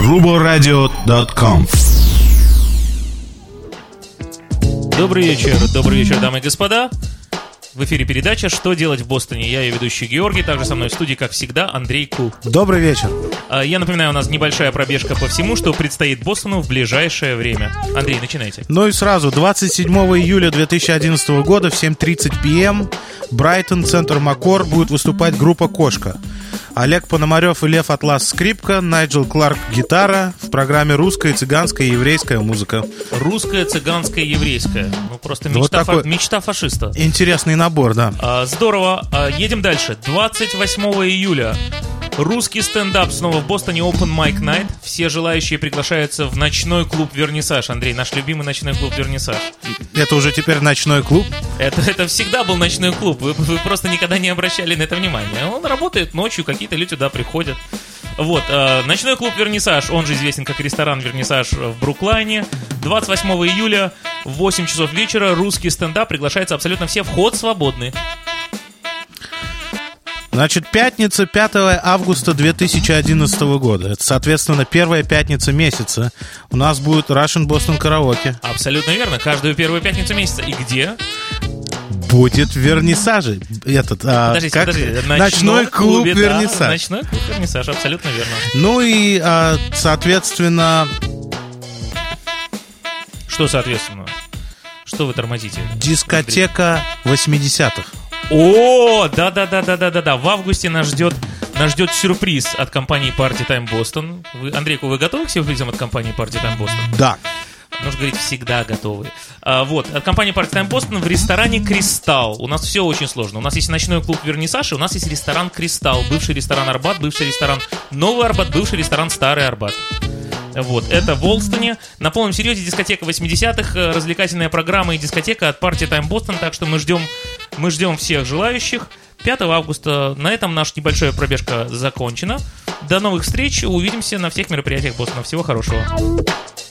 ruboradio.com. Добрый вечер, дамы и господа. В эфире передача «Что делать в Бостоне?». Я ее ведущий Георгий, также со мной в студии, как всегда, Андрей Ку. Добрый вечер. Я напоминаю, у нас небольшая пробежка по всему, что предстоит Бостону в ближайшее время. Андрей, начинайте. Ну и сразу, 27 июля 2011 года в 7:30 p.m. Брайтон, центр Маккор, будет выступать группа «Кошка». Олег Пономарев и Лев Атлас — скрипка, Найджел Кларк — гитара. В программе русская, цыганская и еврейская музыка. Русская, цыганская, еврейская. Ну, просто Вот такой мечта фашиста. интересный набор, да. Здорово. Едем дальше. 28 июля. Русский стендап снова в Бостоне, Open Mic Night. Все желающие приглашаются в ночной клуб «Вернисаж». Андрей, наш любимый ночной клуб «Вернисаж». Это уже теперь ночной клуб. Это всегда был ночной клуб. Вы просто никогда не обращали на это внимания. Он работает ночью, какие-то люди туда приходят. Вот, ночной клуб «Вернисаж», он же известен как ресторан «Вернисаж» в Бруклайне. 28 июля в 8 часов вечера русский стендап. Приглашается абсолютно все. Вход свободный. Значит, пятница, 5 августа 2011 года. Это, соответственно, первая пятница месяца. У нас будет Russian Boston караоке. Абсолютно верно. Каждую первую пятницу месяца. И где? Будет в Вернисаже. Подождите. Ночной клуб «Вернисаж». Да, ночной клуб «Вернисаж», абсолютно верно. Ну и, соответственно... Что соответственно? Что вы тормозите? Дискотека 80-х. О, да. В августе нас ждет сюрприз от компании Party Time Boston. Андрейку, вы готовы к сюрпризам от компании Party Time Boston? Да. Нужно говорить, всегда готовы. Вот, от компании Party Time Boston в ресторане «Кристалл». У нас все очень сложно. У нас есть ночной клуб «Вернисаж», и у нас есть ресторан «Кристалл». Бывший ресторан «Арбат», бывший ресторан «Новый Арбат», бывший ресторан «Старый Арбат». Вот, это в Олстоне. На полном серьезе дискотека 80-х, развлекательная программа и дискотека от Party Time Boston. Так что мы ждем всех желающих. 5 августа. На этом наша небольшая пробежка закончена. До новых встреч. Увидимся на всех мероприятиях Бостона. Всего хорошего.